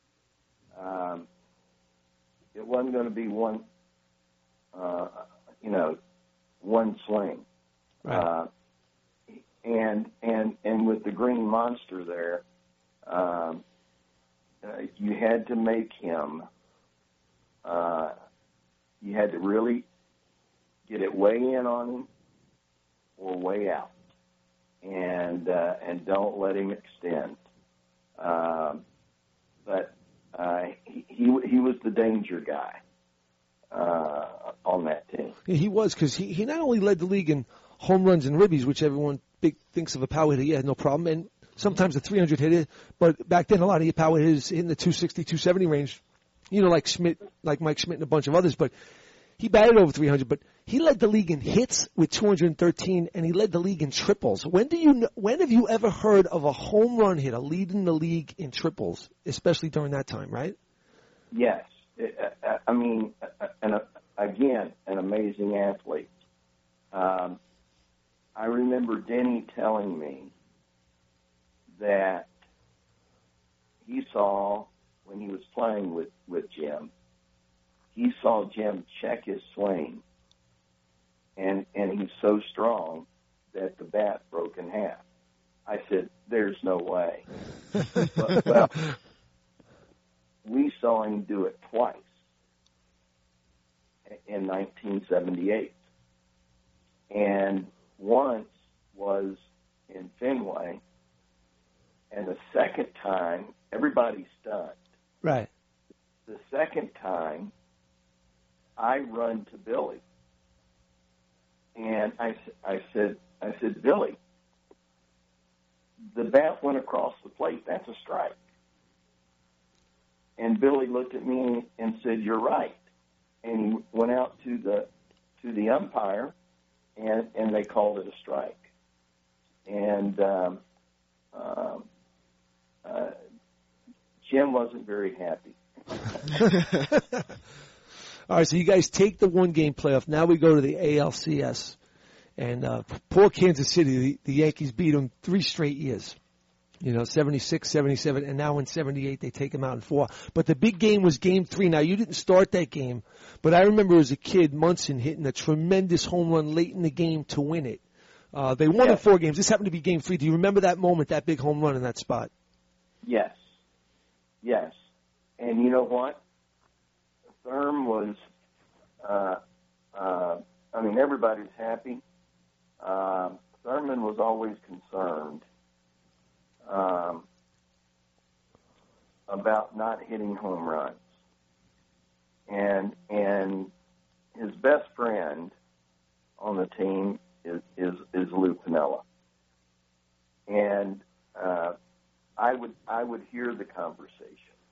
um, it wasn't going to be one, uh, you know, one swing. Right. Uh, and and and with the Green Monster there, um, uh, you had to make him. Uh, you had to really get it way in on him or way out, and uh, and don't let him extend. Uh, but uh, he, he he was the danger guy uh, on that team. Yeah, he was, because he, he not only led the league in home runs and ribbies, which everyone big thinks of a power hitter. Yeah, no problem. And sometimes a three hundred hitter, but back then a lot of your power hitters in the two sixty, two seventy range, you know, like Schmidt, like Mike Schmidt and a bunch of others. But he batted over three hundred, but he led the league in hits with two hundred thirteen, and he led the league in triples. When do you, when have you ever heard of a home run hitter leading the league in triples, especially during that time, right? Yes. I mean, and again, an amazing athlete. Um, I remember Denny telling me that he saw, when he was playing with, with Jim, he saw Jim check his swing, and, and he's so strong that the bat broke in half. I said, there's no way. But, well, we saw him do it twice in nineteen seventy-eight. And once was in Fenway, and the second time, everybody's stunned. Right. The second time, I run to Billy, and I, I said, I said, Billy, the bat went across the plate. That's a strike. And Billy looked at me and said, you're right. And he went out to the to the umpire, and, and they called it a strike. And um, um, uh, Jim wasn't very happy. All right, so you guys take the one-game playoff. Now we go to the A L C S. And uh, poor Kansas City, the, the Yankees beat them three straight years. You know, seventy-six, seventy-seven, and now in seventy-eight they take them out in four. But the big game was game three. Now, you didn't start that game, but I remember as a kid, Munson hitting a tremendous home run late in the game to win it. Uh, they won Yes. in four games. This happened to be game three. Do you remember that moment, that big home run in that spot? Yes. Yes. And you know what? Therm was, uh, uh, I mean, everybody's happy. Uh, Thurman was always concerned um, about not hitting home runs. And and his best friend on the team is, is, is Lou Piniella. And uh, I would I would hear the conversations.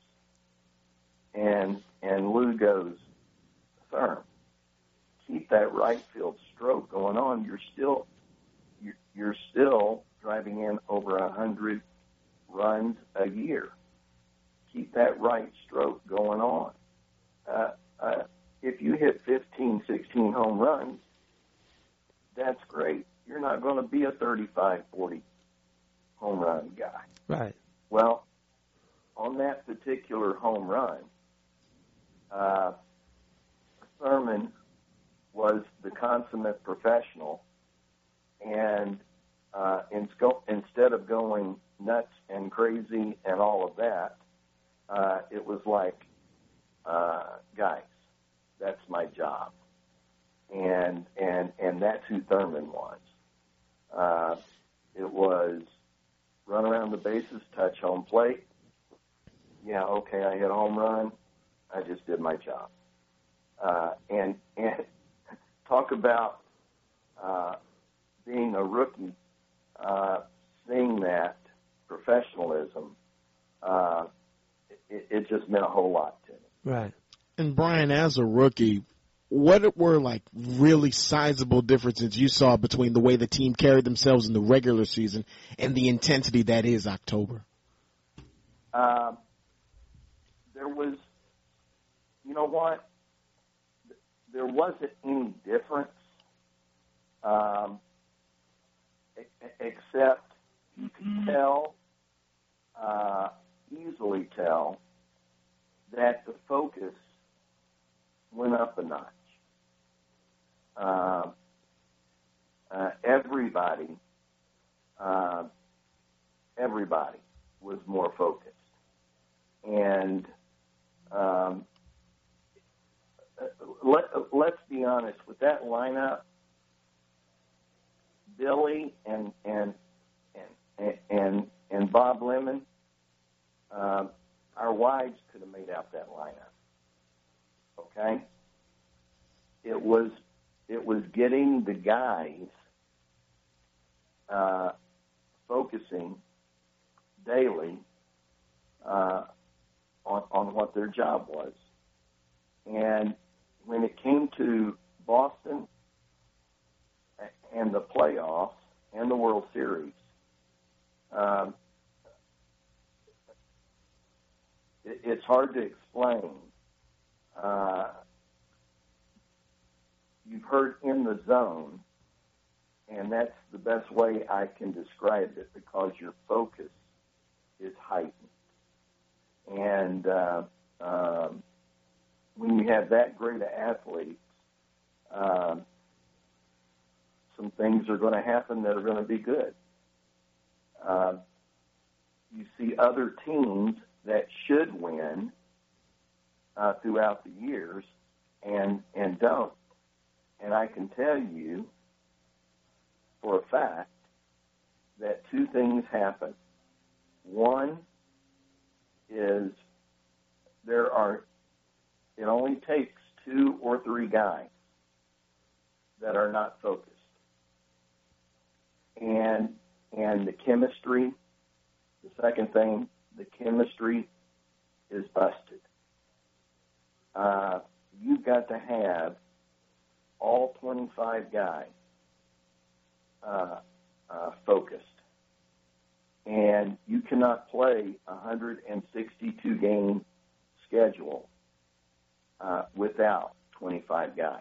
And and Lou goes, Thurm, keep that right field stroke going on. You're still you're, you're still driving in over a hundred runs a year. Keep that right stroke going on. Uh, uh, if you hit fifteen, sixteen home runs, that's great. You're not going to be a thirty-five, forty home run guy. Right. Well, on that particular home run, uh, Thurman was the consummate professional, and uh, in sco- instead of going nuts and crazy and all of that, uh, it was like, uh, guys, that's my job, and and and that's who Thurman was. Uh, it was run around the bases, touch home plate. Yeah, okay, I hit a home run. I just did my job. Uh, and and talk about uh, being a rookie, uh, seeing that professionalism, uh, it, it just meant a whole lot to me. Right. And Brian, as a rookie, what were like really sizable differences you saw between the way the team carried themselves in the regular season and the intensity that is October? Uh, there was, you know what? There wasn't any difference, um, except you could tell, uh, easily tell, that the focus went up a notch. Uh, uh, everybody uh, everybody was more focused. And um, let, let's be honest, with that lineup, Billy and and and and, and Bob Lemon, uh, our wives could have made out that lineup. Okay, it was it was getting the guys uh, focusing daily uh, on on what their job was, and when it came to Boston and the playoffs and the World Series, um, it, it's hard to explain. Uh, you've heard in the zone, and that's the best way I can describe it because your focus is heightened. And uh, um, when you have that great of athletes, uh, some things are going to happen that are going to be good. Uh, you see other teams that should win uh, throughout the years and and don't. And I can tell you for a fact that two things happen. One is there are, it only takes two or three guys that are not focused. And and the chemistry, the second thing, the chemistry is busted. Uh, you've got to have all twenty-five guys uh, uh, focused. And you cannot play a one hundred sixty-two game schedule uh, without twenty-five guys.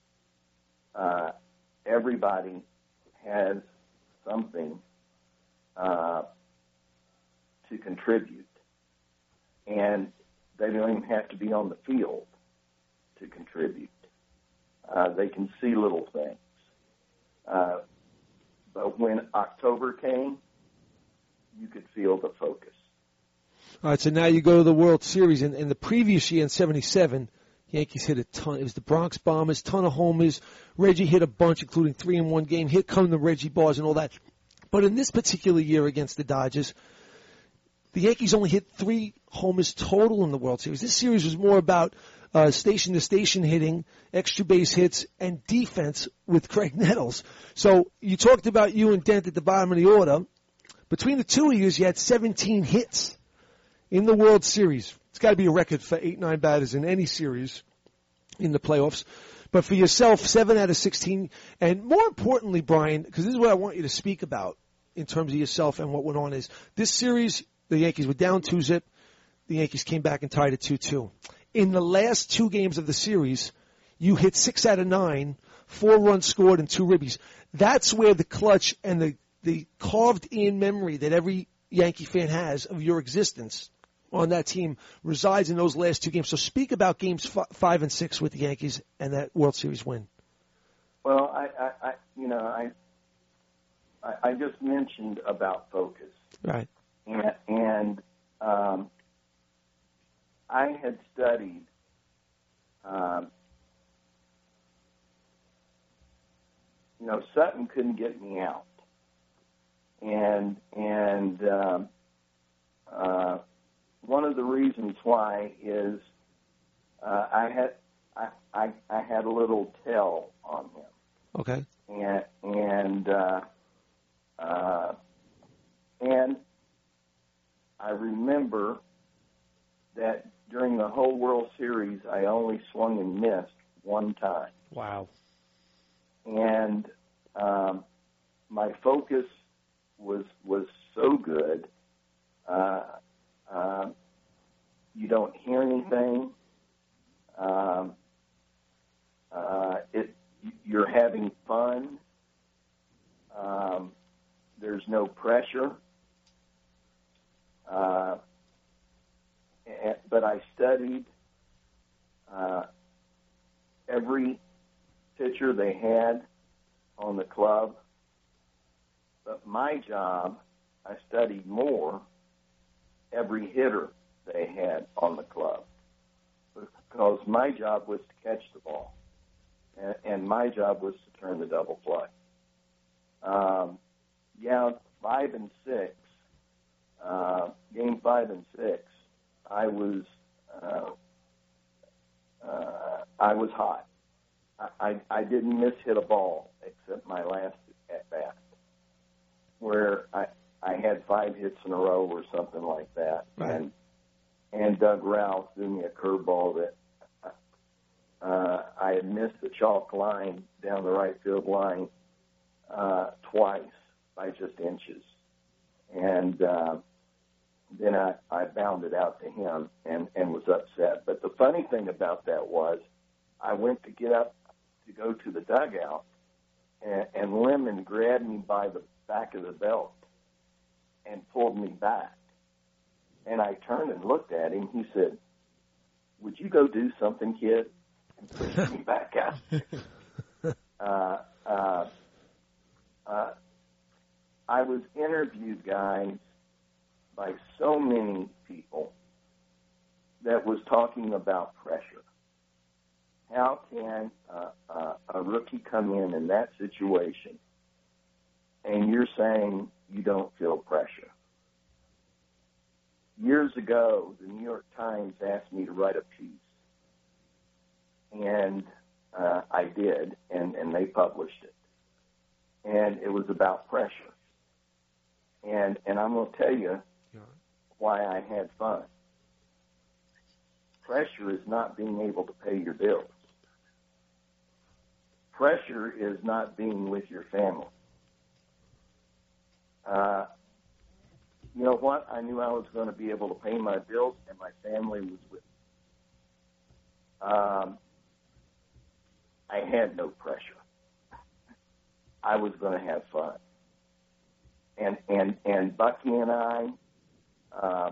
Uh, everybody has something uh, to contribute. And they don't even have to be on the field to contribute. Uh, they can see little things. Uh, but when October came, you could feel the focus. All right, so now you go to the World Series. In, in the previous year, in seventy-seven, Yankees hit a ton. It was the Bronx Bombers, ton of homers. Reggie hit a bunch, including three in one game. Here come the Reggie bars and all that. But in this particular year against the Dodgers, the Yankees only hit three homers total in the World Series. This series was more about uh, station-to-station hitting, extra base hits, and defense with Craig Nettles. So you talked about you and Dent at the bottom of the order. Between the two of you, you had seventeen hits in the World Series. It's got to be a record for eight, nine batters in any series in the playoffs. But for yourself, seven out of sixteen. And more importantly, Brian, because this is what I want you to speak about in terms of yourself and what went on, is this series, the Yankees were down two zip. The Yankees came back and tied it two two. In the last two games of the series, you hit six out of nine, four runs scored, and two ribbies. That's where the clutch and the, the carved-in memory that every Yankee fan has of your existence on that team resides in those last two games. So speak about games f- five and six with the Yankees and that World Series win. Well, I, I, I you know, I, I, I just mentioned about focus, right? And, and um, I had studied um, you know, Sutton couldn't get me out, and and um, uh, one of the reasons why is uh, I had I, I I had a little tell on him. Okay. And and uh, uh, and I remember that during the whole World Series, I only swung and missed one time. Wow. And um, my focus was was so good. Uh, uh, you don't hear anything. Um, uh, it you're having fun. Um, there's no pressure. Uh, and, but I studied uh, every pitcher they had on the club, but my job, I studied more every hitter they had on the club, because my job was to catch the ball, and, and my job was to turn the double play. Um, yeah, five and six, uh, game five and six, I was uh, uh, I was hot. I, I, I didn't miss hit a ball except my last at bat, where I I had five hits in a row or something like that, right. and and Doug Ralph threw me a curveball that uh, I had missed the chalk line down the right field line uh, twice by just inches, and uh, then I, I bounded out to him and, and was upset. But the funny thing about that was I went to get up to go to the dugout, and, and Lemon grabbed me by the back of the belt and pulled me back. And I turned and looked at him. He said, "Would you go do something, kid?" And pushed me back out. uh, uh, uh, I was interviewed, guys, by so many people that was talking about pressure. How can uh, uh, a rookie come in in that situation and you're saying you don't feel pressure? Years ago, the New York Times asked me to write a piece, and uh, I did, and, and they published it. And it was about pressure. And, and I'm going to tell you why I had fun. Pressure is not being able to pay your bills. Pressure is not being with your family. Uh, you know what? I knew I was going to be able to pay my bills, and my family was with me. Um, I had no pressure. I was going to have fun. And, and, and Bucky and I, uh,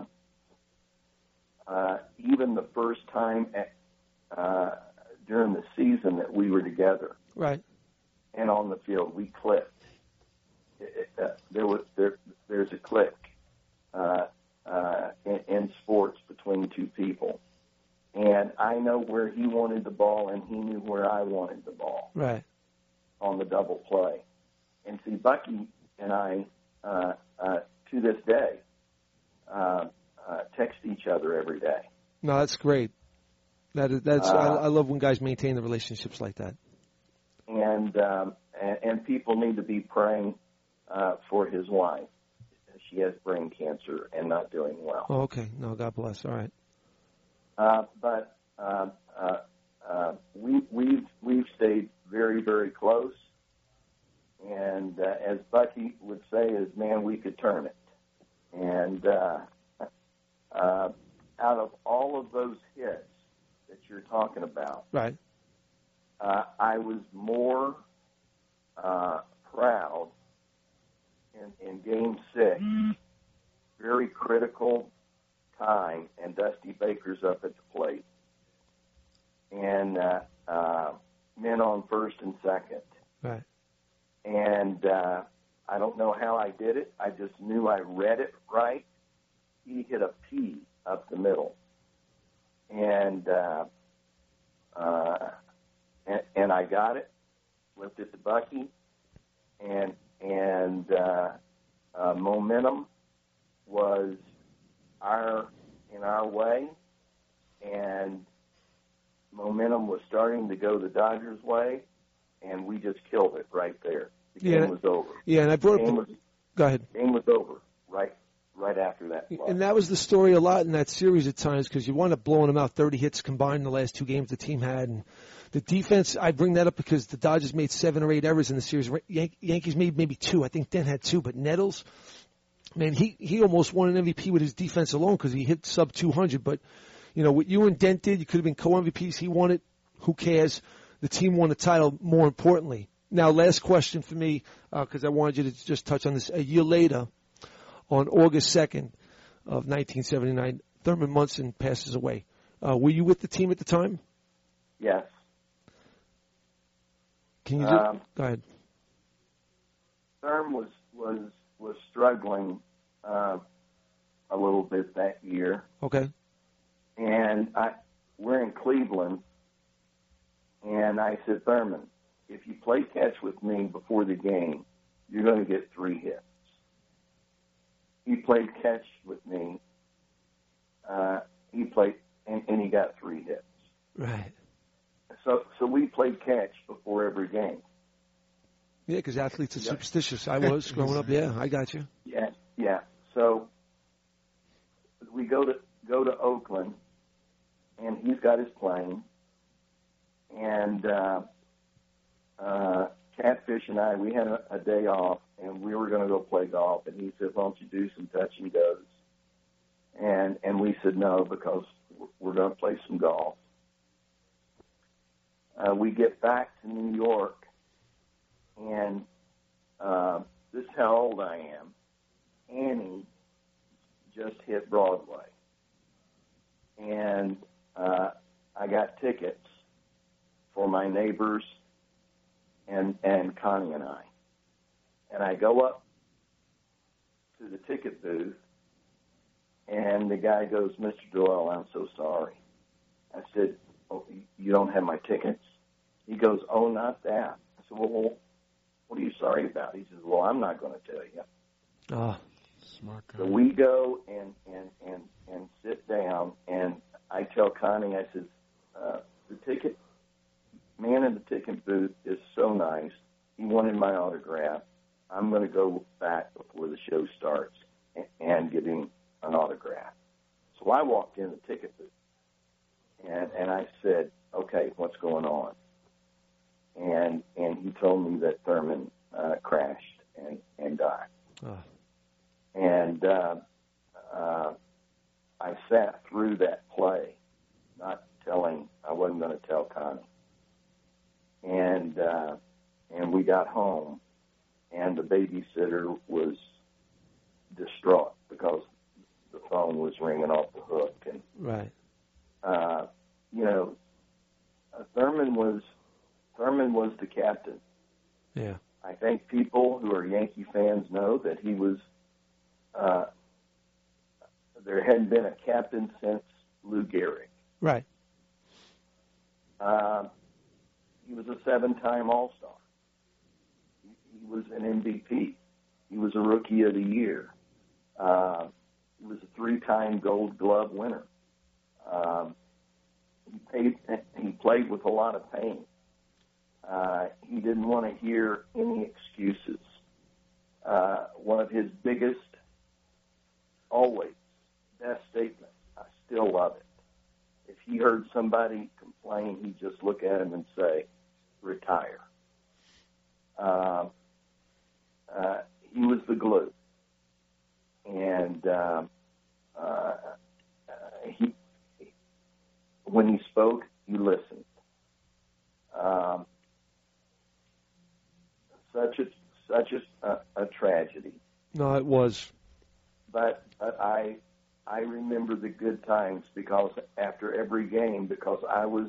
uh, even the first time at, uh, during the season that we were together, right, and on the field, we clicked. It, it, uh, there was there, there's a click uh, uh, in, in sports between two people, and I know where he wanted the ball, and he knew where I wanted the ball. Right. On the double play, and see, Bucky and I, uh, uh, to this day, uh, uh, text each other every day. No, that's great. That is, that's uh, I, I love when guys maintain the relationships like that. And um, and, and people need to be praying uh, for his wife. She has brain cancer and not doing well. Oh, okay. No, God bless. All right. Uh, but uh, uh, uh, we we've we've stayed very very close. And uh, as Bucky would say, is man, we could turn it. And uh, uh, out of all of those hits that you're talking about, right, uh, I was more uh, proud in, in Game Six, very critical time, and Dusty Baker's up at the plate, and uh, uh, men on first and second. Right. And uh, I don't know how I did it. I just knew I read it right. He hit a P up the middle. And uh, uh, and, and I got it, flipped it to Bucky, and, and uh, uh, momentum was our in our way, and momentum was starting to go the Dodgers' way, and we just killed it right there. The yeah, game was over. Yeah, and I brought game up. Was, go ahead. Game was over right right after that play. And that was the story a lot in that series at times, because you wound up blowing them out. thirty hits combined in the last two games the team had. And the defense, I bring that up because the Dodgers made seven or eight errors in the series. Yan- Yankees made maybe two. I think Den had two. But Nettles, man, he, he almost won an M V P with his defense alone because he hit sub two hundred. But, you know, what you and Dent did, you could have been co-M V Ps. He won it. Who cares? The team won the title, more importantly. Now, last question for me, because uh, I wanted you to just touch on this. A year later, on August second of nineteen seventy-nine, Thurman Munson passes away. Uh, were you with the team at the time? Yes. Can you do, um, go ahead. Thurman was was was struggling uh, a little bit that year. Okay. And I we're in Cleveland, and I said, Thurman, if you play catch with me before the game, you're going to get three hits. He played catch with me. Uh, he played, and, and he got three hits. Right. So, so we played catch before every game. Yeah, because athletes are Yeah. superstitious. I was growing up. Yeah, I got you. Yeah, yeah. So we go to go to Oakland, and he's got his plane, and uh, uh, Catfish and I, we had a, a day off, and we were going to go play golf, and he said, "Why don't you do some touch and goes?" And and we said no, because we're going to play some golf. Uh, we get back to New York, and uh, this is how old I am. Annie just hit Broadway, and uh, I got tickets for my neighbors and and Connie and I. And I go up to the ticket booth, and the guy goes, "Mister Doyle, I'm so sorry." I said, "Oh, you don't have my tickets?" He goes, "Oh, not that." I said, "Well, what are you sorry about?" He says, "Well, I'm not going to tell you." Oh, smart guy. So we go and, and, and, and sit down, and I tell Connie, I says, uh, the ticket, man in the ticket booth is so nice. He wanted my autograph. I'm going to go back before the show starts and, and give him an autograph. So I walked in the ticket booth, and, and I said, "Okay, what's going on?" And and he told me that Thurman uh, crashed and, and died. Oh. And uh, uh, I sat through that play, not telling, I wasn't going to tell Connie. And uh, and we got home, and the babysitter was distraught because the phone was ringing off the hook. And right. uh, you know, uh, Thurman was Thurman was the captain. Yeah. I think people who are Yankee fans know that he was. Uh, there hadn't been a captain since Lou Gehrig. Right. Uh, he was a seven-time All-Star. He, he was an M V P. He was a Rookie of the Year. Uh, he was a three-time Gold Glove winner. Um, he, paid, he played with a lot of pain. Uh, he didn't want to hear any excuses. Uh, one of his biggest, always, best statements, I still love it. If he heard somebody complain, he'd just look at him and say, "Retire." Uh, uh, he was the glue. And uh, uh, he, when he spoke, you listened. Um, such a such a, a, a tragedy. No, it was. But, but I I remember the good times because after every game, because I was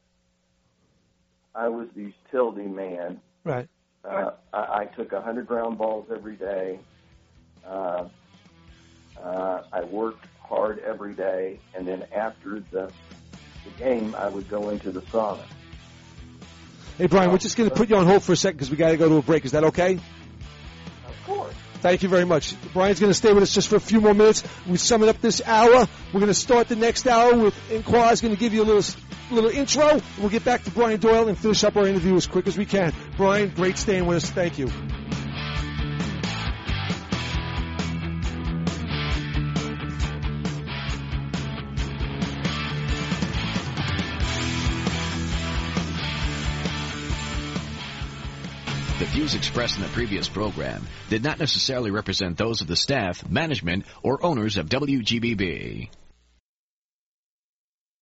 I was the utility man. Right. Uh, I, I took one hundred ground balls every day. Uh, uh, I worked hard every day, and then after the the game, I would go into the sauna. Hey, Brian, we're just going to put you on hold for a second because we got to go to a break. Is that okay? Of course. Thank you very much. Brian's going to stay with us just for a few more minutes. We summon up this hour. We're going to start the next hour with Inquire is going to give you a little little intro. We'll get back to Brian Doyle and finish up our interview as quick as we can. Brian, great staying with us. Thank you. The views expressed in the previous program did not necessarily represent those of the staff, management, or owners of W G B B.